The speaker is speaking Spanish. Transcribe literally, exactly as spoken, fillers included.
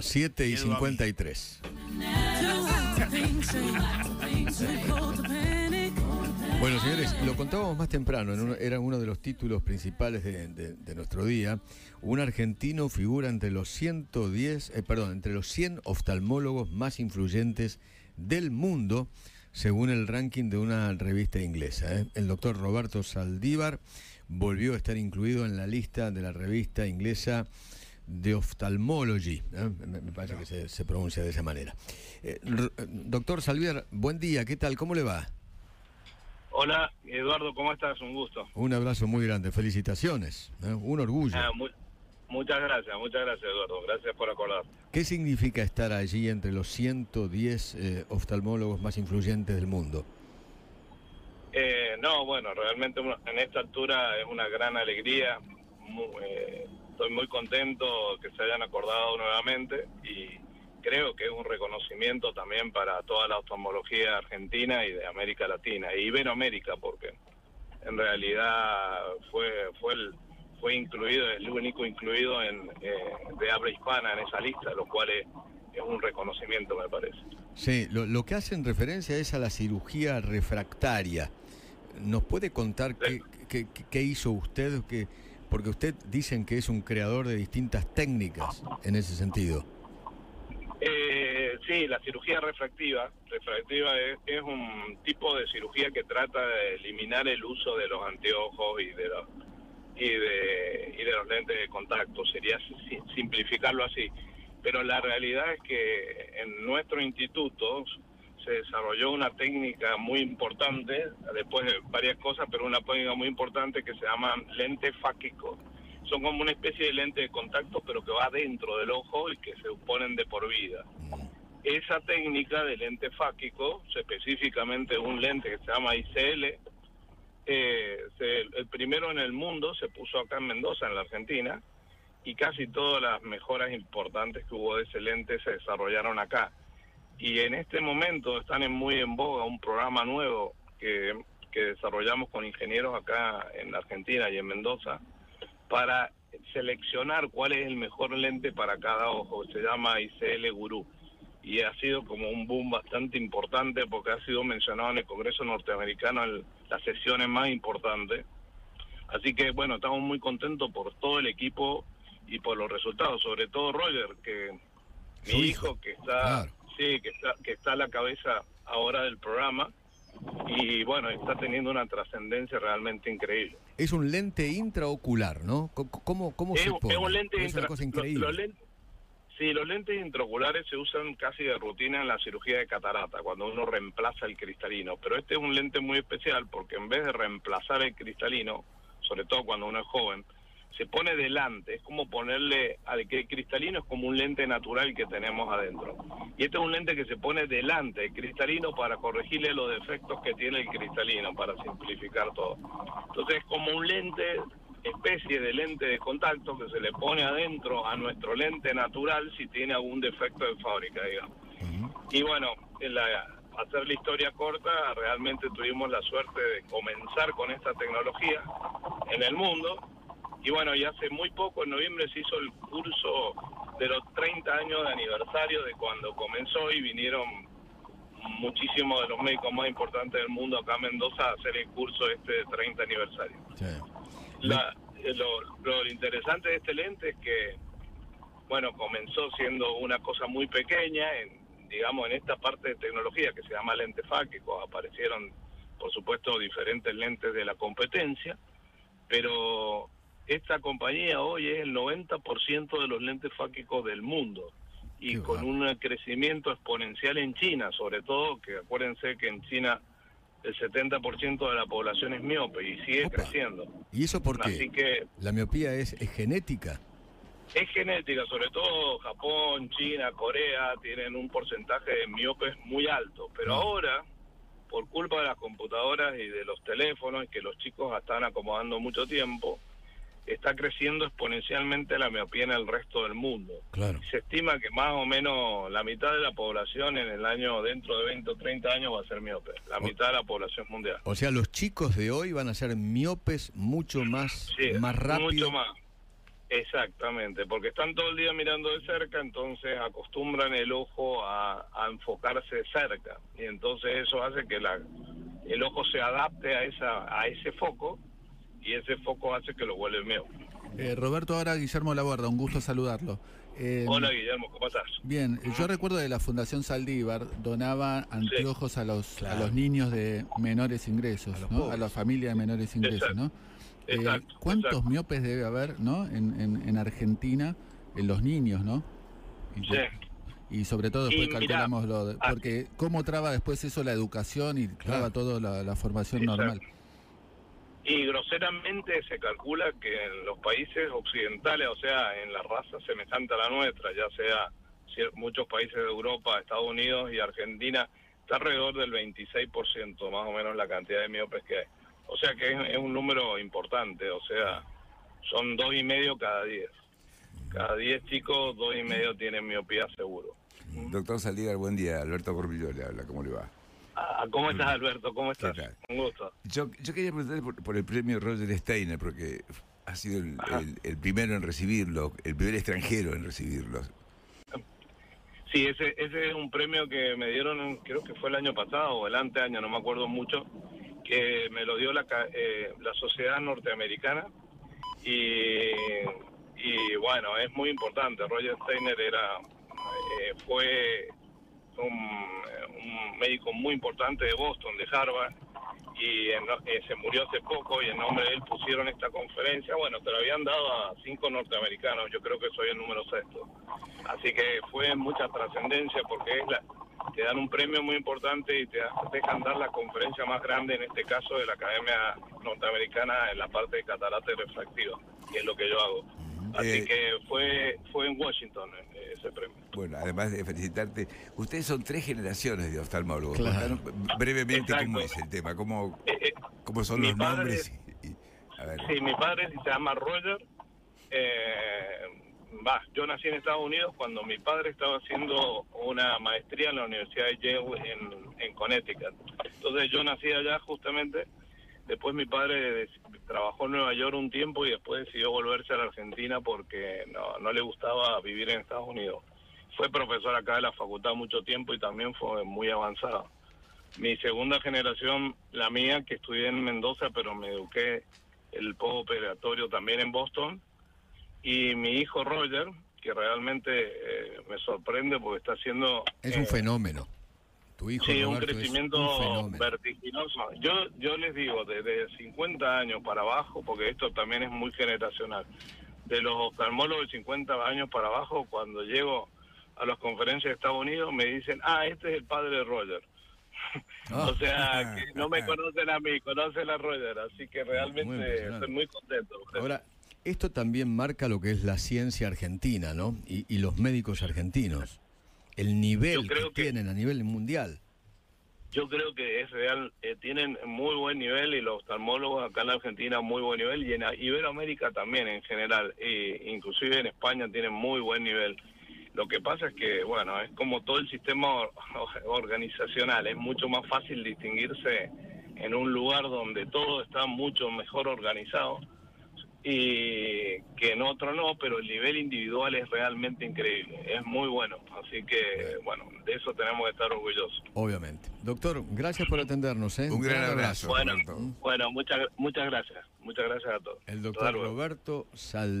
Bueno, siete y cincuenta y tres. Bueno, señores, lo contábamos más temprano, en uno, era uno de los títulos principales de, de, de nuestro día. Un argentino figura entre los ciento diez, eh, perdón, entre los cien oftalmólogos más influyentes del mundo, según el ranking de una revista inglesa. ¿eh? El doctor Roberto Saldívar volvió a estar incluido en la lista de la revista inglesa de Ophthalmology, ¿eh? me, me parece que se, se pronuncia de esa manera. Eh, doctor Saldívar, buen día, ¿qué tal? ¿Cómo le va? Hola, Eduardo, ¿cómo estás? Un gusto. Un abrazo muy grande, felicitaciones, ¿eh? Un orgullo. Ah, muy, muchas gracias, muchas gracias, Eduardo, gracias por acordar. ¿Qué significa estar allí entre los ciento diez eh, oftalmólogos más influyentes del mundo? Eh, no, bueno, realmente en esta altura es una gran alegría, muy, eh, estoy muy contento que se hayan acordado nuevamente y creo que es un reconocimiento también para toda la oftalmología argentina y de América Latina, e Iberoamérica, porque en realidad fue fue el, fue incluido, el único incluido en eh, de habla hispana en esa lista, lo cual es, es un reconocimiento, me parece. Sí, lo, lo que hacen referencia es a la cirugía refractaria. ¿Nos puede contar sí. qué, qué, qué hizo usted? Que, porque usted dicen que es un creador de distintas técnicas en ese sentido. Eh, sí, la cirugía refractiva, refractiva es, es un tipo de cirugía que trata de eliminar el uso de los anteojos y de los y de y de los lentes de contacto, sería simplificarlo así. Pero la realidad es que en nuestro instituto se desarrolló una técnica muy importante, después de varias cosas, pero una técnica muy importante que se llama lente fáquico. Son como una especie de lente de contacto, pero que va dentro del ojo y que se ponen de por vida. Esa técnica de lente fáquico, específicamente un lente que se llama I C L, eh, se, el primero en el mundo se puso acá en Mendoza, en la Argentina, y casi todas las mejoras importantes que hubo de ese lente se desarrollaron acá. Y en este momento están en muy en boga un programa nuevo que, que desarrollamos con ingenieros acá en Argentina y en Mendoza, para seleccionar cuál es el mejor lente para cada ojo. Se llama I C L Gurú y ha sido como un boom bastante importante porque ha sido mencionado en el Congreso norteamericano en las sesiones más importantes. Así que bueno, estamos muy contentos por todo el equipo y por los resultados, sobre todo Roger, que mi hijo que está, claro. sí, que está que está a la cabeza ahora del programa. Y bueno, está teniendo una trascendencia realmente increíble. Es un lente intraocular, ¿no? ¿Cómo, cómo es, se pone? Es un lente es intra... una cosa increíble. Los, los lentes... Sí, los lentes intraoculares se usan casi de rutina en la cirugía de catarata, cuando uno reemplaza el cristalino. Pero este es un lente muy especial porque en vez de reemplazar el cristalino, sobre todo cuando uno es joven, se pone delante. Es como ponerle al que el cristalino es como un lente natural que tenemos adentro. Y este es un lente que se pone delante del cristalino para corregirle los defectos que tiene el cristalino, para simplificar todo. Entonces es como un lente, especie de lente de contacto que se le pone adentro a nuestro lente natural si tiene algún defecto de fábrica, digamos. Uh-huh. Y bueno, en la, hacer la historia corta, realmente tuvimos la suerte de comenzar con esta tecnología en el mundo. Y bueno, y hace muy poco, en noviembre, se hizo el curso de los treinta años de aniversario de cuando comenzó y vinieron muchísimos de los médicos más importantes del mundo acá a Mendoza a hacer el curso este de treinta aniversario. Sí. La, lo, lo interesante de este lente es que, bueno, comenzó siendo una cosa muy pequeña, en, digamos, en esta parte de tecnología que se llama lente fáquico. Aparecieron, por supuesto, diferentes lentes de la competencia, pero esta compañía hoy es el noventa por ciento de los lentes fáquicos del mundo y Qué con bueno. un crecimiento exponencial en China, sobre todo, que acuérdense que en China el setenta por ciento de la población es miope y sigue Opa. creciendo. ¿Y eso por qué? Así que ¿la miopía es, es genética? Es genética, sobre todo Japón, China, Corea tienen un porcentaje de miopes muy alto, pero no. ahora, por culpa de las computadoras y de los teléfonos, que los chicos están acomodando mucho tiempo, está creciendo exponencialmente la miopía en el resto del mundo. Claro. Se estima que más o menos la mitad de la población en el año, dentro de veinte o treinta años, va a ser miope. La o, mitad de la población mundial. O sea, los chicos de hoy van a ser miopes mucho más, sí, más rápido. Mucho más. Exactamente, porque están todo el día mirando de cerca, entonces acostumbran el ojo a, a enfocarse cerca, y entonces eso hace que la, el ojo se adapte a esa a ese foco, y ese foco hace que lo vuelve miope. Eh, Roberto, ahora Guillermo Laborda, un gusto saludarlo. Eh, Hola Guillermo, ¿cómo estás? Bien, yo recuerdo de la Fundación Saldívar, donaba anteojos sí. a los claro. a los niños de menores ingresos, a, ¿no? a la familia de menores ingresos, exacto. ¿no? Exacto, eh, ¿Cuántos exacto. miopes debe haber, ¿no? en, en, en Argentina, en los niños, ¿no? Y, sí. y sobre todo después y calculamos mirá, lo de, porque cómo traba después eso la educación y traba claro. todo la, la formación exacto. normal. Y groseramente se calcula que en los países occidentales, o sea, en la raza semejante a la nuestra, ya sea muchos países de Europa, Estados Unidos y Argentina, está alrededor del veintiséis por ciento más o menos la cantidad de miopes que hay. O sea que es, es un número importante, o sea, son dos y medio cada diez. Cada diez chicos, dos y medio tienen miopía seguro. Doctor Saldívar, buen día. Alberto Corbillo le habla, ¿cómo le va? Ah, ¿cómo estás, Alberto? ¿Cómo estás? Un gusto. Yo, yo quería preguntarle por, por el premio Roger Steiner, porque ha sido el, el, el primero en recibirlo, el primer extranjero en recibirlo. Sí, ese, ese es un premio que me dieron, creo que fue el año pasado o el anteaño, no me acuerdo mucho, que me lo dio la, eh, la Sociedad Norteamericana. Y, y bueno, es muy importante. Roger Steiner era eh, fue un, un médico muy importante de Boston, de Harvard, y en, eh, se murió hace poco, y en nombre de él pusieron esta conferencia. Bueno, se lo habían dado a cinco norteamericanos, yo creo que soy el número sexto. Así que fue mucha trascendencia, porque es la, te dan un premio muy importante y te dejan dar la conferencia más grande, en este caso de la Academia Norteamericana, en la parte de catarata y refractiva, que es lo que yo hago. Así eh, que fue fue en Washington ese premio. Bueno, además de felicitarte, ustedes son tres generaciones de oftalmólogos. Claro. Brevemente, exacto. ¿Cómo es el tema? ¿Cómo, eh, eh, cómo son los padre, nombres? Y, y, a ver. Sí, mi padre se llama Roger. Eh, va, yo nací en Estados Unidos cuando mi padre estaba haciendo una maestría en la Universidad de Yale en, en Connecticut. Entonces yo nací allá justamente. Después mi padre trabajó en Nueva York un tiempo y después decidió volverse a la Argentina porque no, no le gustaba vivir en Estados Unidos. Fue profesor acá de la facultad mucho tiempo y también fue muy avanzado. Mi segunda generación, la mía, que estudié en Mendoza, pero me eduqué el postoperatorio también en Boston. Y mi hijo Roger, que realmente eh, me sorprende porque está haciendo... Es eh, un fenómeno. Tu hijo, sí, Roberto, un crecimiento un vertiginoso. Yo yo les digo, desde cincuenta años para abajo, porque esto también es muy generacional, de los oftalmólogos de cincuenta años para abajo, cuando llego a las conferencias de Estados Unidos, me dicen, ah, este es el padre de Roger. Oh. O sea, que no me conocen a mí, conocen a Roger, así que realmente muy estoy muy contento. Ahora, esto también marca lo que es la ciencia argentina, ¿no? Y, y los médicos argentinos. El nivel que, que tienen a nivel mundial. Yo creo que es real, eh, tienen muy buen nivel, y los oftalmólogos acá en la Argentina muy buen nivel, y en Iberoamérica también en general, e inclusive en España tienen muy buen nivel. Lo que pasa es que, bueno, es como todo el sistema organizacional, es mucho más fácil distinguirse en un lugar donde todo está mucho mejor organizado, y que en otro no, pero el nivel individual es realmente increíble, es muy bueno, así que bueno, de eso tenemos que estar orgullosos. Obviamente. Doctor, gracias por atendernos, ¿eh? Un gran abrazo. Bueno, bueno, muchas muchas gracias, muchas gracias a todos. El doctor Roberto Saldívar.